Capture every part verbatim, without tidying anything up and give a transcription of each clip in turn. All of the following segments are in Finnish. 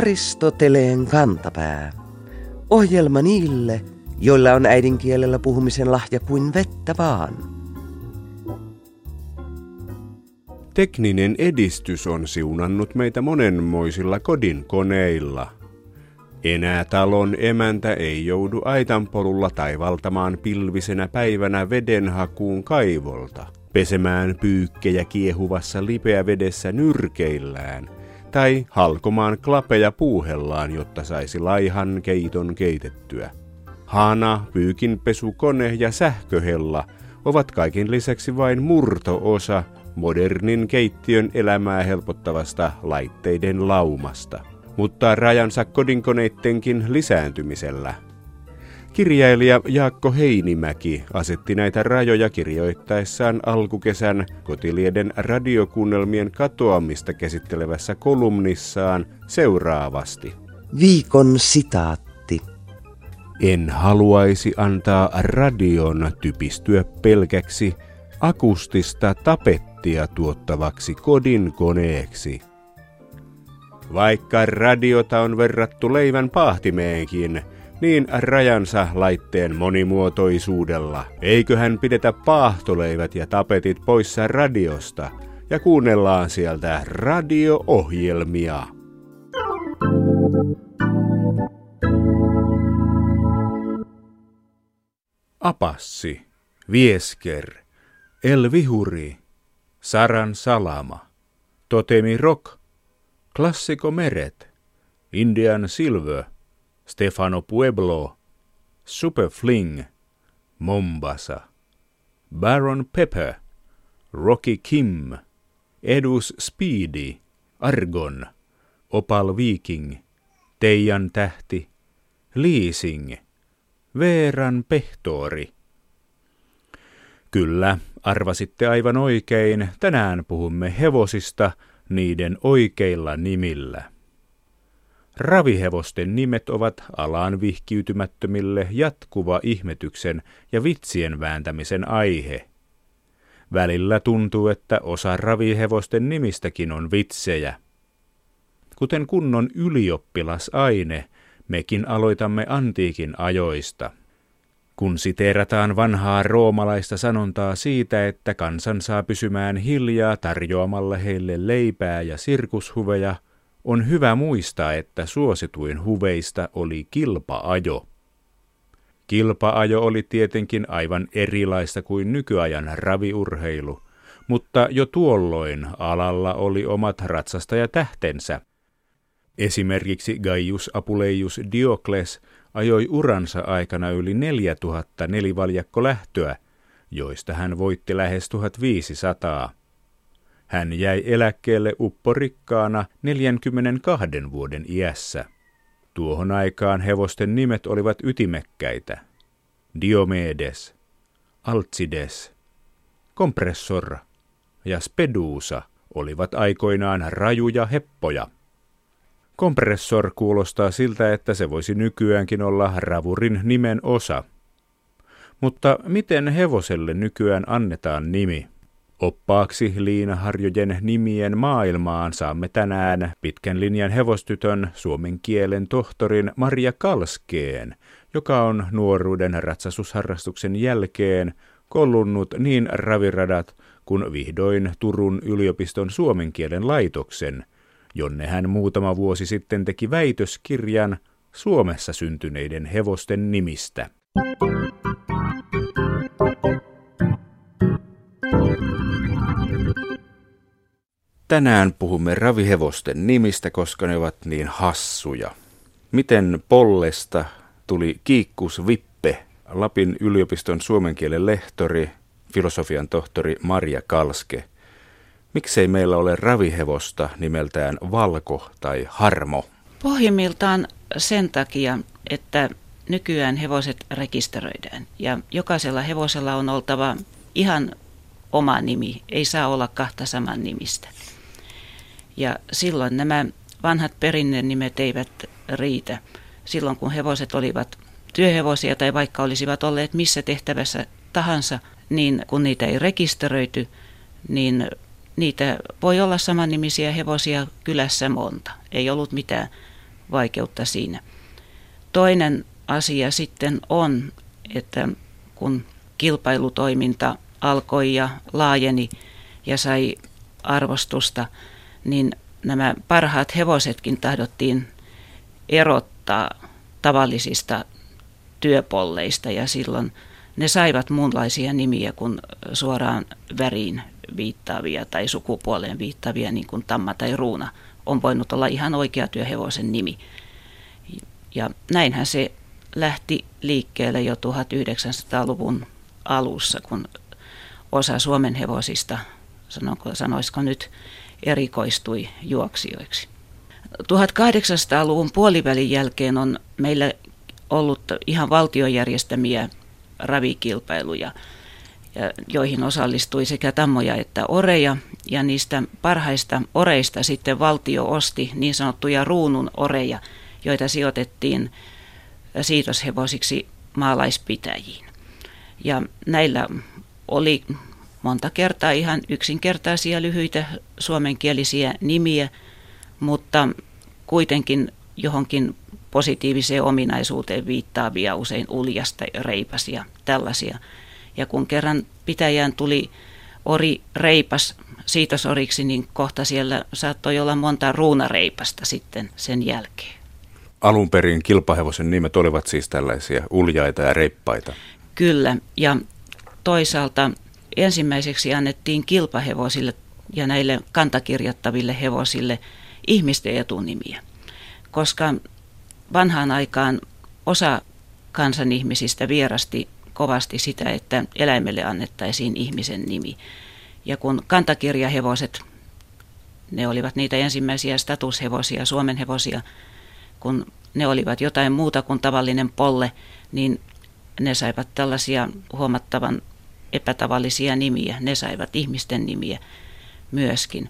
Aristoteleen kantapää. Ohjelma niille, joilla on äidinkielellä puhumisen lahja kuin vettä vaan. Tekninen edistys on siunannut meitä monenmoisilla kodinkoneilla. Enää talon emäntä ei joudu aitanpolulla taivaltamaan pilvisenä päivänä vedenhakuun kaivolta, pesemään pyykkejä kiehuvassa lipeävedessä nyrkeillään tai halkomaan klapeja puuhellaan, jotta saisi laihan keiton keitettyä. Hana, pyykinpesukone ja sähköhella ovat kaiken lisäksi vain murto-osa modernin keittiön elämää helpottavasta laitteiden laumasta, mutta rajansa kodinkoneittenkin lisääntymisellä. Kirjailija Jaakko Heinimäki asetti näitä rajoja kirjoittaessaan alkukesän Kotilieden radiokuunnelmien katoamista käsittelevässä kolumnissaan seuraavasti. Viikon sitaatti. En haluaisi antaa radion typistyä pelkäksi akustista tapettia tuottavaksi kodinkoneeksi. Vaikka radiota on verrattu leivän paahtimeenkin, niin rajansa laitteen monimuotoisuudella. Eiköhän pidetä paahtoleivät ja tapetit poissa radiosta ja kuunnellaan sieltä radio-ohjelmia. Apassi, Viesker, El Vihuri, Saran Salama, Totemi Rock, Classico Meret, Indian Silver, Stefano Pueblo, Super Fling, Mombasa, Baron Pepper, Rocky Kim, Edus Speedy, Argon, Opal Viking, Teijan tähti, Leasing, Veeran pehtori. Kyllä, arvasitte aivan oikein, tänään puhumme hevosista niiden oikeilla nimillä. Ravihevosten nimet ovat alaan vihkiytymättömille jatkuva ihmetyksen ja vitsien vääntämisen aihe. Välillä tuntuu, että osa ravihevosten nimistäkin on vitsejä. Kuten kunnon ylioppilasaine, mekin aloitamme antiikin ajoista. Kun siteerataan vanhaa roomalaista sanontaa siitä, että kansan saa pysymään hiljaa tarjoamalla heille leipää ja sirkushuveja, on hyvä muistaa, että suosituin huveista oli kilpa-ajo. Kilpa-ajo oli tietenkin aivan erilaista kuin nykyajan raviurheilu, mutta jo tuolloin alalla oli omat ratsastajatähtensä. Esimerkiksi Gaius Apuleius Diokles ajoi uransa aikana yli neljätuhatta nelivaljakkolähtöä, joista hän voitti lähes tuhatviisisataa. Hän jäi eläkkeelle upporikkaana neljänkymmenenkahden vuoden iässä. Tuohon aikaan hevosten nimet olivat ytimekkäitä. Diomedes, Alcides, Kompressor ja Spedusa olivat aikoinaan rajuja heppoja. Kompressor kuulostaa siltä, että se voisi nykyäänkin olla ravurin nimen osa. Mutta miten hevoselle nykyään annetaan nimi? Oppaaksi liinaharjojen nimien maailmaan saamme tänään pitkän linjan hevostytön suomen kielen tohtorin Maria Kalskeen, joka on nuoruuden ratsastusharrastuksen jälkeen kollunnut niin raviradat kuin vihdoin Turun yliopiston suomen kielen laitoksen, jonne hän muutama vuosi sitten teki väitöskirjan Suomessa syntyneiden hevosten nimistä. Tänään puhumme ravihevosten nimistä, koska ne ovat niin hassuja. Miten Pollesta tuli Kiikkus Vippe, Lapin yliopiston suomen kielen lehtori, filosofian tohtori Maria Kalske? Miksei meillä ole ravihevosta nimeltään Valko tai Harmo? Pohjimmiltaan sen takia, että nykyään hevoset rekisteröidään ja jokaisella hevosella on oltava ihan oma nimi, ei saa olla kahta saman nimistä. Ja silloin nämä vanhat perinnenimet eivät riitä. Silloin kun hevoset olivat työhevosia tai vaikka olisivat olleet missä tehtävässä tahansa, niin kun niitä ei rekisteröity, niin niitä voi olla samannimisiä hevosia kylässä monta. Ei ollut mitään vaikeutta siinä. Toinen asia sitten on, että kun kilpailutoiminta alkoi ja laajeni ja sai arvostusta, niin nämä parhaat hevosetkin tahdottiin erottaa tavallisista työpolleista ja silloin ne saivat muunlaisia nimiä kuin suoraan väriin viittaavia tai sukupuoleen viittaavia, niin kuin Tamma tai Ruuna on voinut olla ihan oikea työhevosen nimi. Ja näinhän se lähti liikkeelle jo tuhatyhdeksänsataaluvun alussa, kun osa Suomen hevosista, sanonko, sanoisiko nyt, erikoistui juoksijoiksi. tuhatkahdeksansataaluvun puolivälin jälkeen on meillä ollut ihan valtion järjestämiä ravikilpailuja, joihin osallistui sekä tammoja että oreja, ja niistä parhaista oreista sitten valtio osti niin sanottuja ruunun oreja, joita sijoitettiin siitoshevosiksi maalaispitäjiin. Ja näillä oli monta kertaa ihan yksinkertaisia, lyhyitä suomenkielisiä nimiä, mutta kuitenkin johonkin positiiviseen ominaisuuteen viittaavia, usein uljasta, reipas ja tällaisia. Ja kun kerran pitäjään tuli ori reipas siitosoriksi, niin kohta siellä saattoi olla monta ruunareipasta sitten sen jälkeen. Alun perin kilpahevosen nimet olivat siis tällaisia uljaita ja reippaita. Kyllä, ja toisaalta ensimmäiseksi annettiin kilpahevosille ja näille kantakirjattaville hevosille ihmisten etunimiä, koska vanhaan aikaan osa kansan ihmisistä vierasti kovasti sitä, että eläimelle annettaisiin ihmisen nimi. Ja kun kantakirjahevoset, ne olivat niitä ensimmäisiä statushevosia, Suomen hevosia, kun ne olivat jotain muuta kuin tavallinen polle, niin ne saivat tällaisia huomattavan epätavallisia nimiä. Ne saivat ihmisten nimiä myöskin.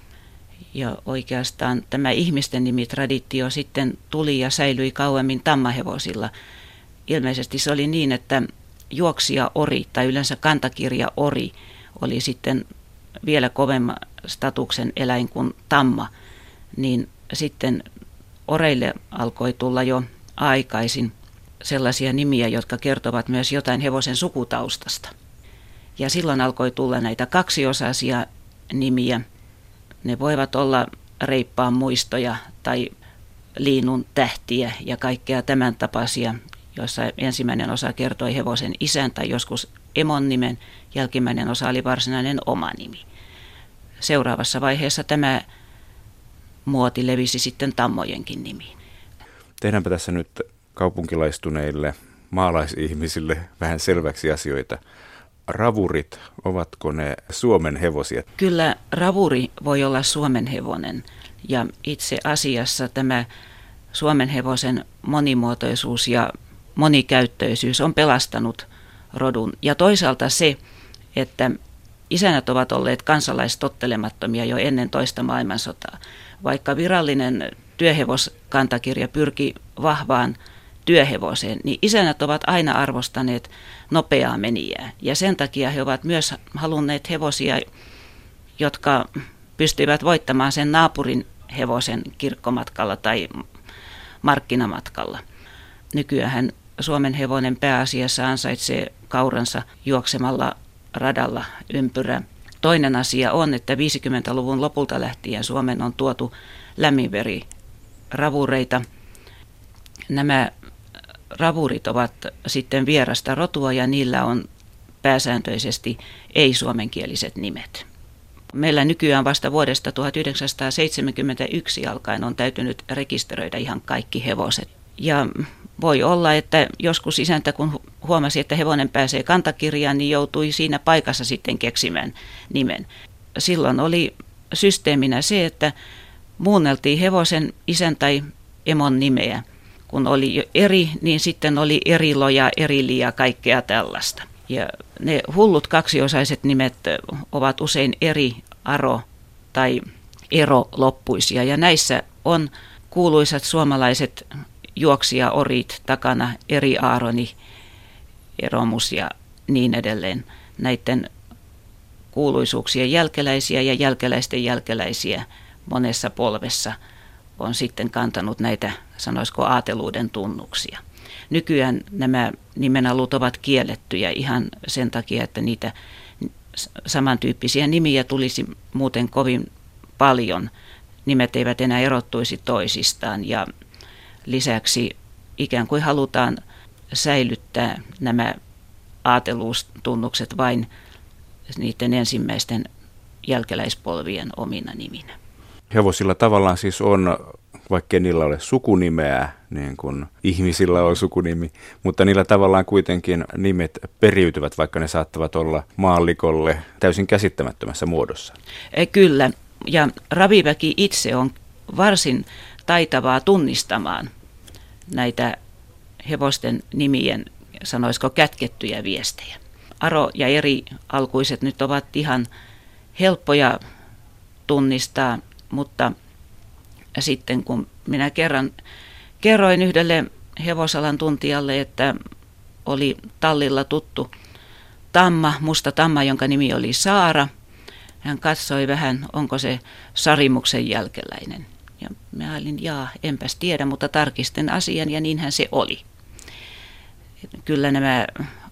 Ja oikeastaan tämä ihmisten nimitraditio sitten tuli ja säilyi kauemmin tammahevosilla. Ilmeisesti se oli niin, että juoksija ori tai yleensä kantakirja ori oli sitten vielä kovemman statuksen eläin kuin tamma, niin sitten oreille alkoi tulla jo aikaisin sellaisia nimiä, jotka kertovat myös jotain hevosen sukutaustasta. Ja silloin alkoi tulla näitä kaksiosaisia nimiä. Ne voivat olla reippaan muistoja tai liinun tähtiä ja kaikkea tämän tapaisia, joissa ensimmäinen osa kertoi hevosen isän tai joskus emon nimen, jälkimmäinen osa oli varsinainen oma nimi. Seuraavassa vaiheessa tämä muoti levisi sitten tammojenkin nimiin. Tehdäänpä tässä nyt kaupunkilaistuneille maalaisihmisille vähän selväksi asioita. Ravurit, ovatko ne Suomen hevosia? Kyllä ravuri voi olla Suomen hevonen, ja itse asiassa tämä Suomen hevosen monimuotoisuus ja monikäyttöisyys on pelastanut rodun. Ja toisaalta se, että isännät ovat olleet kansalaistottelemattomia jo ennen toista maailmansotaa. Vaikka virallinen työhevoskantakirja pyrki vahvaan työhevoseen, niin isännät ovat aina arvostaneet nopeaa menijää. Ja sen takia he ovat myös halunneet hevosia, jotka pystyivät voittamaan sen naapurin hevosen kirkkomatkalla tai markkinamatkalla. Nykyään Suomen hevonen pääasiassa ansaitsee kauransa juoksemalla radalla ympyrä. Toinen asia on, että viisikymmentäluvun lopulta lähtien Suomen on tuotu lämminveri ravureita. Nämä ravurit ovat sitten vierasta rotua ja niillä on pääsääntöisesti ei-suomenkieliset nimet. Meillä nykyään vasta vuodesta tuhatyhdeksänsataaseitsemänkymmentäyksi alkaen on täytynyt rekisteröidä ihan kaikki hevoset. Ja voi olla, että joskus isäntä, kun huomasi, että hevonen pääsee kantakirjaan, niin joutui siinä paikassa sitten keksimään nimen. Silloin oli systeeminä se, että muunneltiin hevosen isän tai emon nimeä. Kun oli eri, niin sitten oli eriloja, erili ja kaikkea tällaista. Ja ne hullut kaksiosaiset nimet ovat usein eri, aro tai ero loppuisia. Ja näissä on kuuluisat suomalaiset juoksijaorit takana, eri aaroni, eromus ja niin edelleen. Näiden kuuluisuuksien jälkeläisiä ja jälkeläisten jälkeläisiä monessa polvessa on sitten kantanut näitä, sanoisiko, aateluuden tunnuksia. Nykyään nämä nimenalut ovat kiellettyjä ihan sen takia, että niitä samantyyppisiä nimiä tulisi muuten kovin paljon. Nimet eivät enää erottuisi toisistaan ja lisäksi ikään kuin halutaan säilyttää nämä aateluustunnukset vain niiden ensimmäisten jälkeläispolvien omina niminä. Hevosilla tavallaan siis on, vaikkei niillä ole sukunimeä, niin kuin ihmisillä on sukunimi, mutta niillä tavallaan kuitenkin nimet periytyvät, vaikka ne saattavat olla maallikolle täysin käsittämättömässä muodossa. Kyllä, ja Raviväki itse on varsin taitavaa tunnistamaan näitä hevosten nimien, sanoisiko, kätkettyjä viestejä. Aro ja eri alkuiset nyt ovat ihan helppoja tunnistaa, mutta sitten kun minä kerran kerroin yhdelle hevosalan tuntijalle, että oli tallilla tuttu tamma, musta tamma, jonka nimi oli Saara, hän katsoi vähän, onko se Sarimuksen jälkeläinen. Ja minä olin, jaa, enpäs tiedä, mutta tarkistin asian ja niinhän se oli. Kyllä nämä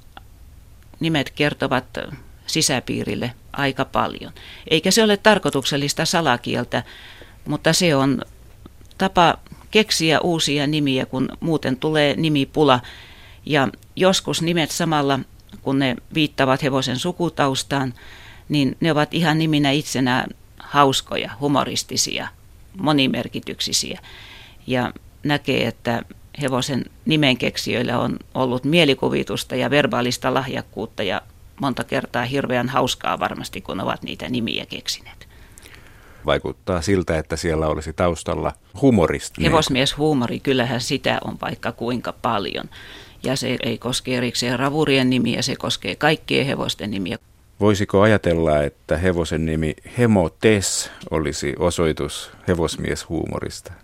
nimet kertovat sisäpiirille aika paljon. Eikä se ole tarkoituksellista salakieltä, mutta se on tapa keksiä uusia nimiä, kun muuten tulee nimipula. Ja joskus nimet samalla, kun ne viittavat hevosen sukutaustaan, niin ne ovat ihan niminä itsenään hauskoja, humoristisia, monimerkityksisiä. Ja näkee, että hevosen nimenkeksijöillä on ollut mielikuvitusta ja verbaalista lahjakkuutta ja monta kertaa hirveän hauskaa varmasti, kun ovat niitä nimiä keksineet. Vaikuttaa siltä, että siellä olisi taustalla humoristi. Hevosmieshuumori, kyllähän sitä on vaikka kuinka paljon. Ja se ei koske erikseen ravurien nimiä, se koskee kaikkien hevosten nimiä. Voisiko ajatella, että hevosen nimi Hemotes olisi osoitus hevosmieshuumorista?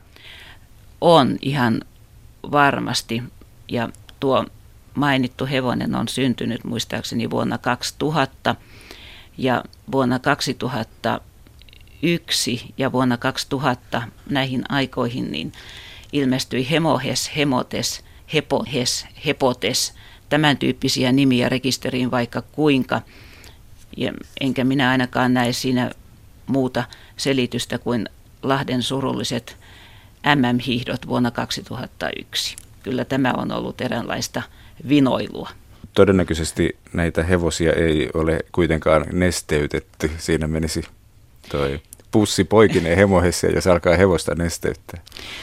On ihan varmasti. Ja tuo mainittu hevonen on syntynyt muistaakseni vuonna kaksituhatta ja vuonna kaksituhattayksi ja vuonna kaksituhatta näihin aikoihin niin ilmestyi Hemohes, Hemotes, Hepohes, Hepotes, tämän tyyppisiä nimiä rekisteriin vaikka kuinka. Ja enkä minä ainakaan näe siinä muuta selitystä kuin Lahden surulliset M M-hiihdot vuonna kaksituhattayksi. Kyllä tämä on ollut eräänlaista vinoilua. Todennäköisesti näitä hevosia ei ole kuitenkaan nesteytetty. Siinä menisi toi pussi poikineen hemohessa, jos alkaa hevosta nesteyttää.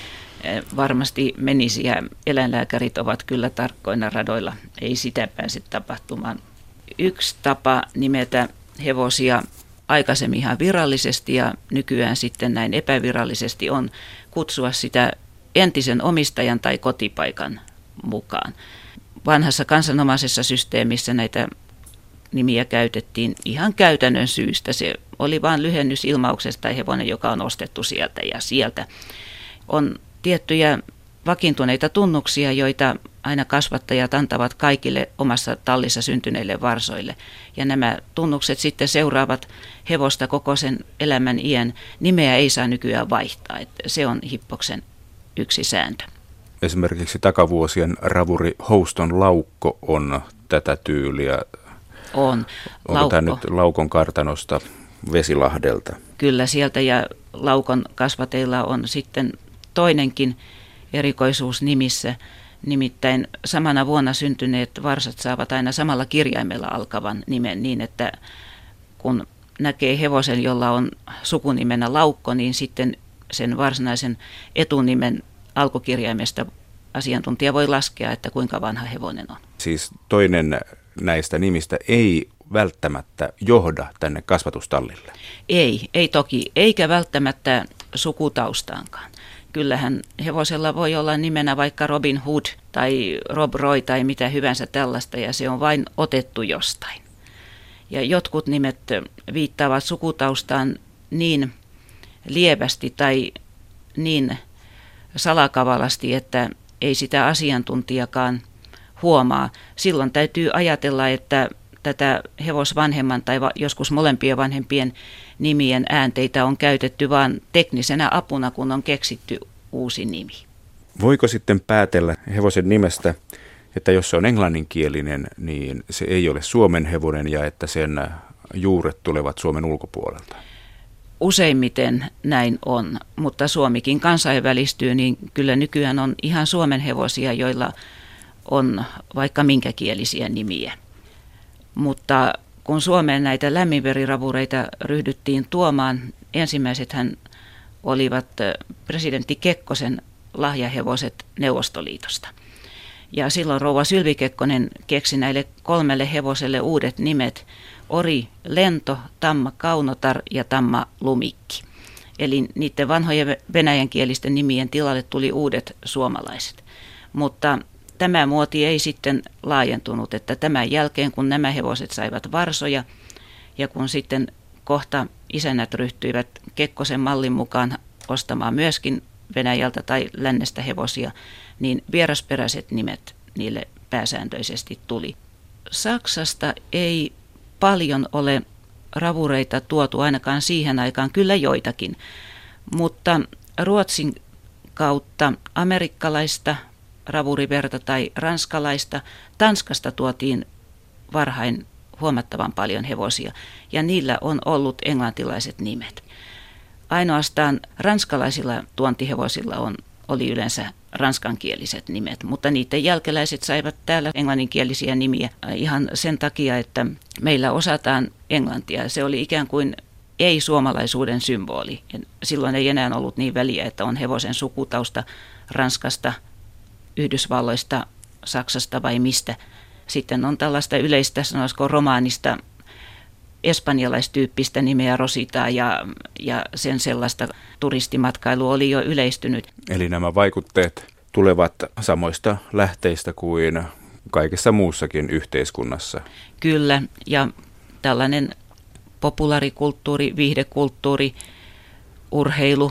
Varmasti menisi ja eläinlääkärit ovat kyllä tarkkoina radoilla. Ei sitä pääse tapahtumaan. Yksi tapa nimetä hevosia aikaisemmin ihan virallisesti ja nykyään sitten näin epävirallisesti on kutsua sitä entisen omistajan tai kotipaikan mukaan. Vanhassa kansanomaisessa systeemissä näitä nimiä käytettiin ihan käytännön syystä. Se oli vain lyhennys ilmauksesta tai hevonen, joka on ostettu sieltä ja sieltä. On tiettyjä vakiintuneita tunnuksia, joita aina kasvattajat antavat kaikille omassa tallissa syntyneille varsoille. Ja nämä tunnukset sitten seuraavat hevosta koko sen elämän iän. Nimeä ei saa nykyään vaihtaa. Että se on hippoksen yksi sääntö. Esimerkiksi takavuosien ravuri Houston Laukko on tätä tyyliä. On. Onko Laukko. tämä nyt Laukon kartanosta Vesilahdelta? Kyllä sieltä ja Laukon kasvateilla on sitten toinenkin erikoisuus nimissä. Nimittäin samana vuonna syntyneet varsat saavat aina samalla kirjaimella alkavan nimen niin, että kun näkee hevosen, jolla on sukunimenä Laukko, niin sitten sen varsinaisen etunimen alkukirjaimesta asiantuntija voi laskea, että kuinka vanha hevonen on. Siis toinen näistä nimistä ei välttämättä johda tänne kasvatustallille? Ei, ei toki, eikä välttämättä sukutaustaankaan. Kyllähän hevosella voi olla nimenä vaikka Robin Hood tai Rob Roy tai mitä hyvänsä tällaista ja se on vain otettu jostain. Ja jotkut nimet viittaavat sukutaustaan niin lievästi tai niin salakavalasti, että ei sitä asiantuntijakaan huomaa. Silloin täytyy ajatella, että tätä hevosvanhemman tai va- joskus molempien vanhempien nimien äänteitä on käytetty vain teknisenä apuna, kun on keksitty uusi nimi. Voiko sitten päätellä hevosen nimestä, että jos se on englanninkielinen, niin se ei ole Suomen hevonen ja että sen juuret tulevat Suomen ulkopuolelta? Useimmiten näin on, mutta Suomikin kansainvälistyy, niin kyllä nykyään on ihan Suomen hevosia, joilla on vaikka minkäkielisiä nimiä. Mutta kun Suomeen näitä lämminveriravureita ryhdyttiin tuomaan, ensimmäisethän olivat presidentti Kekkosen lahjahevoset Neuvostoliitosta. Ja silloin rouva Sylvi Kekkonen keksi näille kolmelle hevoselle uudet nimet: Ori Lento, Tamma Kaunotar ja Tamma Lumikki. Eli niiden vanhojen venäjänkielisten nimien tilalle tuli uudet suomalaiset. Mutta tämä muoti ei sitten laajentunut, että tämän jälkeen kun nämä hevoset saivat varsoja ja kun sitten kohta isännät ryhtyivät Kekkosen mallin mukaan ostamaan myöskin Venäjältä tai lännestä hevosia, niin vierasperäiset nimet niille pääsääntöisesti tuli. Saksasta ei paljon ole ravureita tuotu ainakaan siihen aikaan, kyllä joitakin, mutta Ruotsin kautta amerikkalaista ravuriverta tai ranskalaista, Tanskasta tuotiin varhain huomattavan paljon hevosia ja niillä on ollut englantilaiset nimet. Ainoastaan ranskalaisilla tuontihevosilla on, oli yleensä ranskankieliset nimet, mutta niiden jälkeläiset saivat täällä englanninkielisiä nimiä ihan sen takia, että meillä osataan englantia. Se oli ikään kuin ei-suomalaisuuden symboli. Silloin ei enää ollut niin väliä, että on hevosen sukutausta Ranskasta, Yhdysvalloista, Saksasta vai mistä. Sitten on tällaista yleistä, sanoisiko romaanista, espanjalaistyyppistä nimeä Rositaa ja, ja sen sellaista turistimatkailu oli jo yleistynyt. Eli nämä vaikutteet tulevat samoista lähteistä kuin kaikessa muussakin yhteiskunnassa. Kyllä, ja tällainen populaarikulttuuri, viihdekulttuuri, urheilu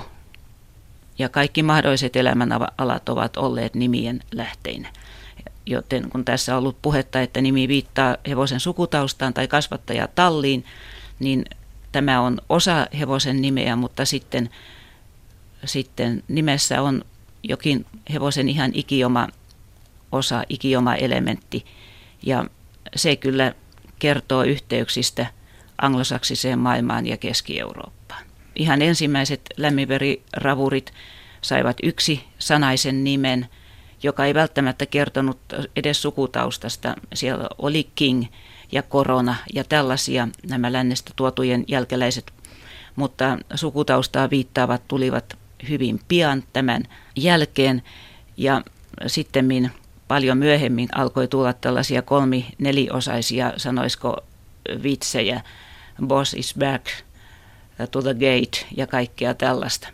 ja kaikki mahdolliset elämänalat ovat olleet nimien lähteinä. Joten kun tässä on ollut puhetta, että nimi viittaa hevosen sukutaustaan tai kasvattaja talliin, niin tämä on osa hevosen nimeä, mutta sitten, sitten nimessä on jokin hevosen ihan ikioma osa, ikioma elementti. Ja se kyllä kertoo yhteyksistä anglosaksiseen maailmaan ja Keski-Eurooppaan. Ihan ensimmäiset lämminveriravurit saivat yksi sanaisen nimen, joka ei välttämättä kertonut edes sukutaustasta. Siellä oli King ja Korona ja tällaisia nämä lännestä tuotujen jälkeläiset, mutta sukutaustaa viittaavat tulivat hyvin pian tämän jälkeen ja sittemmin paljon myöhemmin alkoi tulla tällaisia kolmi-neliosaisia, sanoisiko vitsejä, Boss is back, to the gate ja kaikkea tällaista.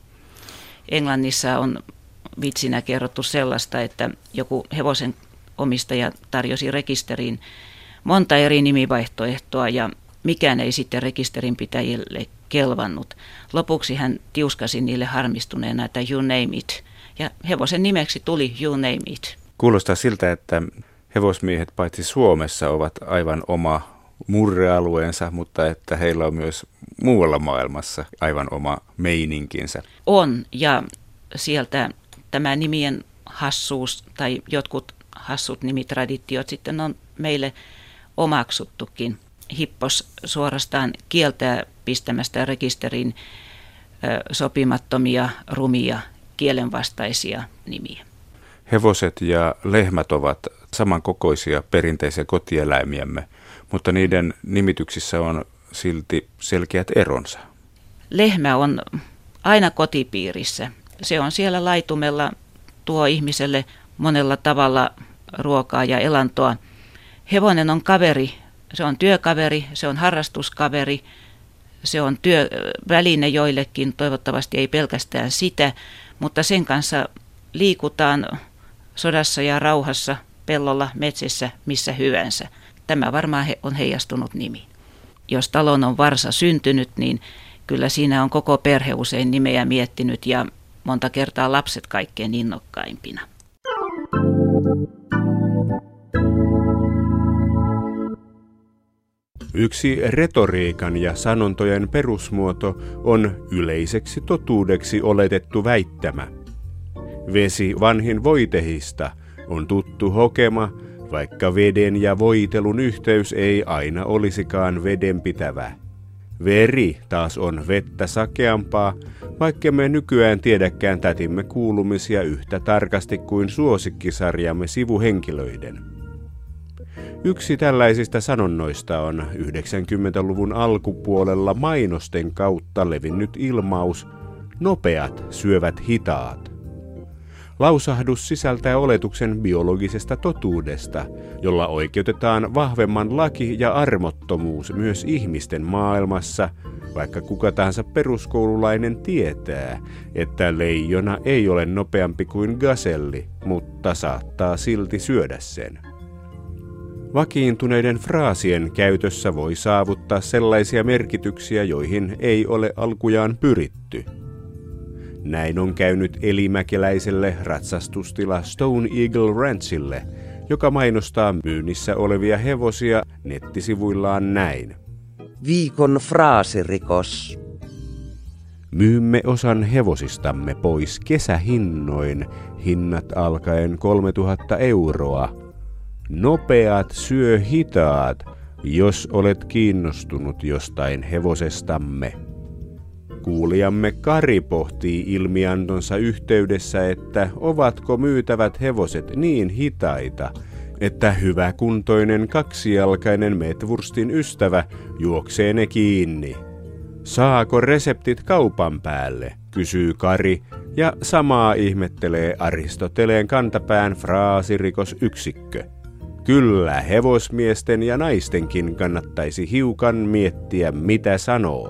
Englannissa on vitsinä kerrottu sellaista, että joku hevosen omistaja tarjosi rekisteriin monta eri nimivaihtoehtoa ja mikään ei sitten rekisterinpitäjille kelvannut. Lopuksi hän tiuskasi niille harmistuneena, että you name it. Ja hevosen nimeksi tuli you name it. Kuulostaa siltä, että hevosmiehet paitsi Suomessa ovat aivan oma murrealueensa, mutta että heillä on myös muualla maailmassa aivan oma meininkinsä. On, ja sieltä tämä nimien hassuus tai jotkut hassut nimitraditiot sitten on meille omaksuttukin. Hippos suorastaan kieltää pistämästä rekisteriin sopimattomia, rumia, kielenvastaisia nimiä. Hevoset ja lehmät ovat samankokoisia perinteisiä kotieläimiämme, mutta niiden nimityksissä on silti selkeät eronsa. Lehmä on aina kotipiirissä. Se on siellä laitumella, tuo ihmiselle monella tavalla ruokaa ja elantoa. Hevonen on kaveri, se on työkaveri, se on harrastuskaveri, se on työväline joillekin, toivottavasti ei pelkästään sitä, mutta sen kanssa liikutaan sodassa ja rauhassa, pellolla, metsissä, missä hyvänsä. Tämä varmaan on heijastunut nimi. Jos talon on varsa syntynyt, niin kyllä siinä on koko perhe usein nimeä miettinyt ja monta kertaa lapset kaikkein innokkaimpina. Yksi retoriikan ja sanontojen perusmuoto on yleiseksi totuudeksi oletettu väittämä. Vesi vanhin voitehista on tuttu hokema, vaikka veden ja voitelun yhteys ei aina olisikaan vedenpitävä. Veri taas on vettä sakeampaa, vaikka me nykyään tiedäkään tätimme kuulumisia yhtä tarkasti kuin suosikkisarjamme sivuhenkilöiden. Yksi tällaisista sanonnoista on yhdeksänkymmentäluvun alkupuolella mainosten kautta levinnyt ilmaus, nopeat syövät hitaat. Lausahdus sisältää oletuksen biologisesta totuudesta, jolla oikeutetaan vahvemman laki ja armottomuus myös ihmisten maailmassa, vaikka kuka tahansa peruskoululainen tietää, että leijona ei ole nopeampi kuin gaselli, mutta saattaa silti syödä sen. Vakiintuneiden fraasien käytössä voi saavuttaa sellaisia merkityksiä, joihin ei ole alkujaan pyritty. Näin on käynyt elimäkeläiselle ratsastustila Stone Eagle Ranchille, joka mainostaa myynnissä olevia hevosia nettisivuillaan näin. Viikon fraasirikos. Myymme osan hevosistamme pois kesähinnoin, hinnat alkaen kolmetuhatta euroa. Nopeat syö hitaat, jos olet kiinnostunut jostain hevosestamme. Kuulijamme Kari pohtii ilmiantonsa yhteydessä, että ovatko myytävät hevoset niin hitaita, että hyväkuntoinen kaksijalkainen metvurstin ystävä juoksee ne kiinni. Saako reseptit kaupan päälle, kysyy Kari, ja samaa ihmettelee Aristoteleen kantapään fraasirikosyksikkö. Kyllä hevosmiesten ja naistenkin kannattaisi hiukan miettiä, mitä sanoo.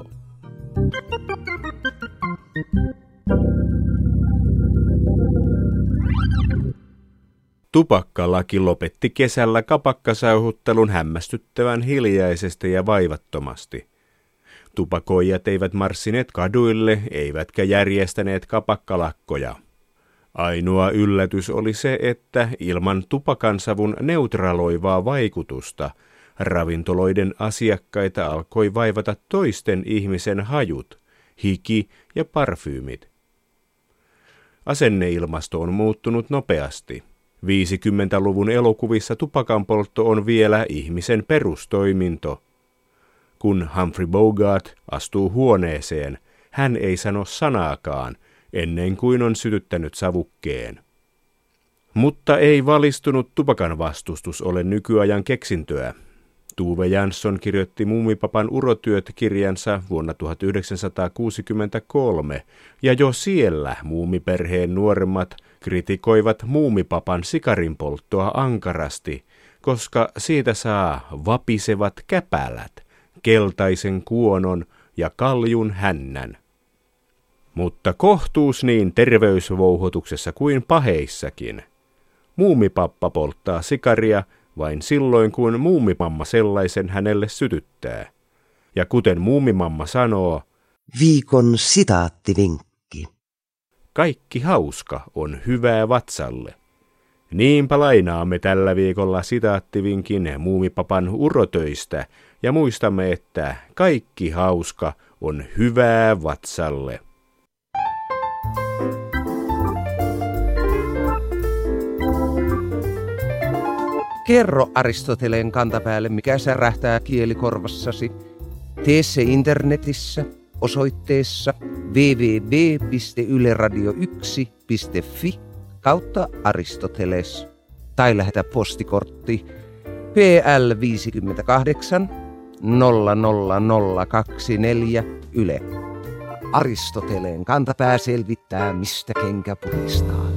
Tupakkalaki lopetti kesällä kapakkasauhuttelun hämmästyttävän hiljaisesti ja vaivattomasti. Tupakoijat eivät marssineet kaduille, eivätkä järjestäneet kapakkalakkoja. Ainoa yllätys oli se, että ilman tupakansavun neutraloivaa vaikutusta ravintoloiden asiakkaita alkoi vaivata toisten ihmisen hajut, hiki ja parfyymit. Asenneilmasto on muuttunut nopeasti. viisikymmentäluvun elokuvissa tupakanpoltto on vielä ihmisen perustoiminto. Kun Humphrey Bogart astuu huoneeseen, hän ei sano sanaakaan, ennen kuin on sytyttänyt savukkeen. Mutta ei valistunut tupakan vastustus ole nykyajan keksintöä. Tove Jansson kirjoitti Muumipapan urotyöt-kirjansa vuonna tuhatyhdeksänsataakuusikymmentäkolme, ja jo siellä muumiperheen nuoremmat kritikoivat Muumipapan sikarinpolttoa ankarasti, koska siitä saa vapisevat käpälät, keltaisen kuonon ja kaljun hännän. Mutta kohtuus niin terveysvouhotuksessa kuin paheissakin. Muumipappa polttaa sikaria vain silloin, kun muumimamma sellaisen hänelle sytyttää. Ja kuten muumimamma sanoo, Viikon sitaattivinkki. Kaikki hauska on hyvää vatsalle. Niinpä lainaamme tällä viikolla sitaattivinkin Muumipapan urotöistä ja muistamme, että kaikki hauska on hyvää vatsalle. Kerro Aristoteleen kantapäälle, mikä särähtää kielikorvassasi. Tee se internetissä osoitteessa double-u double-u double-u piste yle radio yksi piste fi kautta Aristoteles tai lähetä postikortti P L viisikymmentäkahdeksan nolla nolla nolla kaksikymmentäneljä Yle. Aristoteleen kantapää selvittää, mistä kenkä puristaa.